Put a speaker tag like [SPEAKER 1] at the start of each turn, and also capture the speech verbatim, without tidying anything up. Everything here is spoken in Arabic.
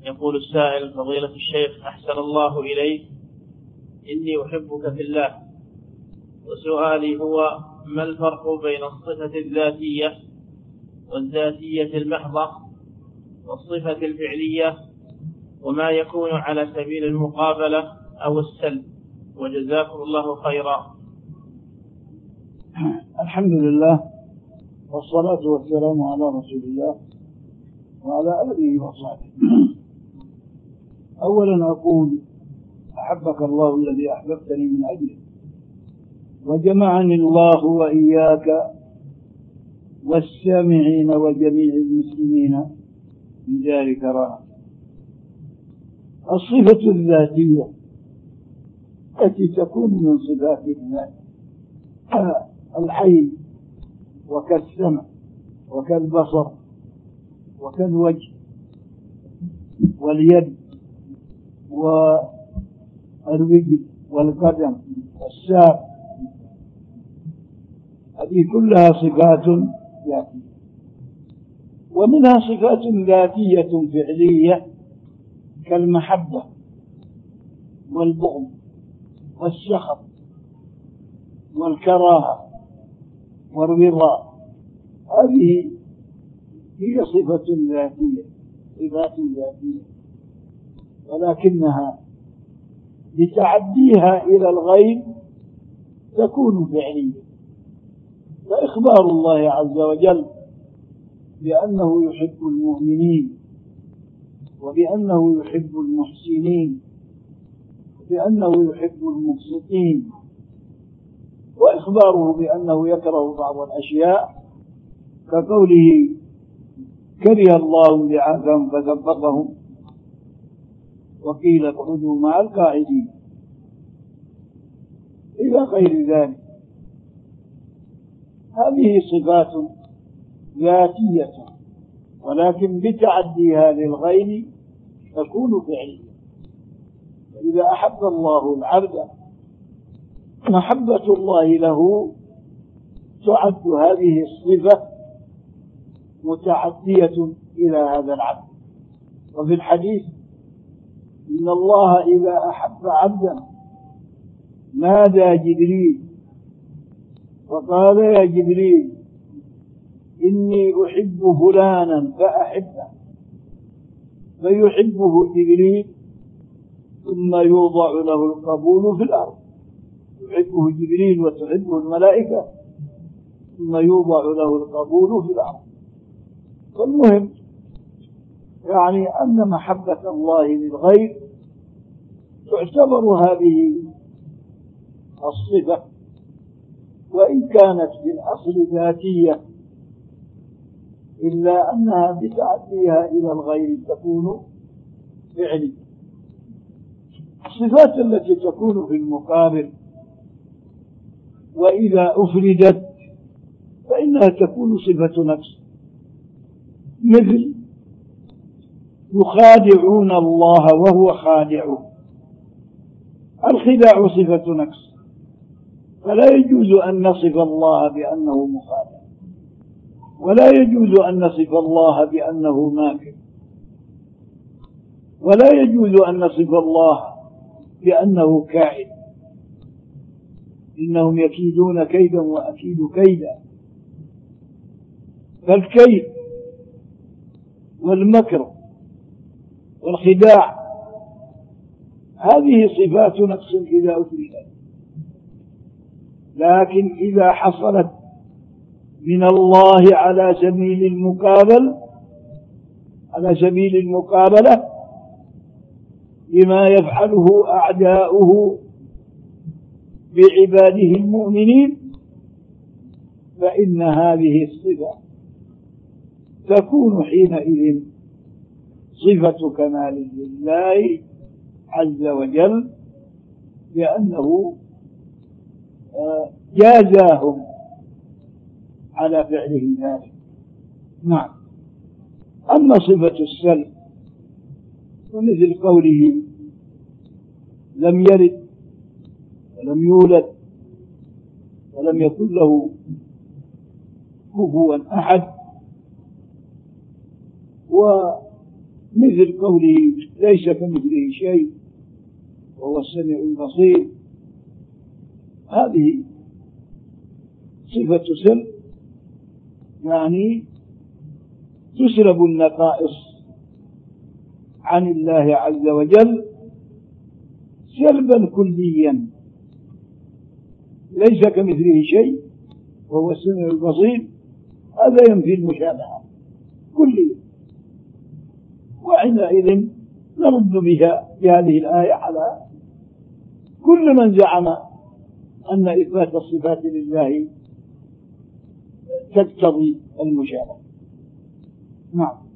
[SPEAKER 1] يقول السائل: فضيلة الشيخ أحسن الله إليك، إني أحبك في الله، وسؤالي هو: ما الفرق بين الصفة الذاتية والذاتية المحضة والصفة الفعلية، وما يكون على سبيل المقابلة أو السلب؟ وجزاكم الله خيرا.
[SPEAKER 2] الحمد لله والصلاة والسلام على رسول الله وعلى آله وصحبه. أولا أقول: أحبك الله الذي أحببتني من أجله، وجمعني الله وإياك والسامعين وجميع المسلمين بدار كرامة. الصفة الذاتية التي تكون من صفات الذات العين وكالسمع وكالبصر وكالوجه واليد والرجل والقدم والساق، هذه كلها صفات ذاتية. ومنها صفات ذاتية فعلية كالمحبة والبغض والسخط والكراهة والرضا، هذه هي صفة ذاتية، صفات ذاتية، ولكنها بتعديها إلى الغير تكون فعلية. فإخبار الله عز وجل بأنه يحب المؤمنين، وبأنه يحب المحسنين، وبأنه يحب المقسطين، وإخباره بأنه يكره بعض الأشياء كقوله: كره الله بعاثهم فثبطهم وقيل اقعدوا مع القاعدين، إلى غير ذلك. هذه صفات ذاتية، ولكن بتعديها للغير تكون فعلية. فإذا أحب الله العبد محبة الله له تعد هذه الصفة متعدية إلى هذا العبد. وفي الحديث: إن الله إذا أحب عبدا نادى جبريل فقال: يا جبريل إني أحب فلانا فأحبه، فيحبه جبريل ثم يوضع له القبول في الأرض. يحبه جبريل وتحبه الملائكة ثم يوضع له القبول في الأرض. فالمهم يعني أن محبة الله للغير تعتبر هذه الصفة، وإن كانت في الأصل ذاتية إلا أنها بتعديها إلى الغير تكون فعلية. الصفات التي تكون في المقابل وإذا أفردت فإنها تكون صفة نفس، مثل: يخادعون الله وهو خادعهم. الخداع صفة نفس، فلا يجوز أن نصف الله بأنه مخادع، ولا يجوز أن نصف الله بأنه ماكر، ولا يجوز أن نصف الله بأنه كائد. إنهم يكيدون كيدا وأكيد كيدا. فالكيد والمكر والخداع هذه صفات نفس إذا أفردت، لكن إذا حصلت من الله على سبيل المقابل على سبيل المقابلة بما يفعله أعداؤه بعباده المؤمنين، فإن هذه الصفة تكون حينئذ صفة كمال لله عز وجل، لأنه جازاهم على فعله ذلك. نعم. أما صفة السلب فمثل قوله: لم يلد ولم يولد ولم يكن له كفوا أحد. مثل قوله ليس كمثله شيء وهو السميع البصير، هذه صفة سلب، يعني تسلب النقائص عن الله عز وجل سلبا كليا. ليس كمثله شيء وهو السميع البصير، هذا ينفي المشابهة كليا، وعندئذ نرد بها بهذه الآية على كل من زعم أن إثبات الصفات لله تقتضي المشابهة. نعم.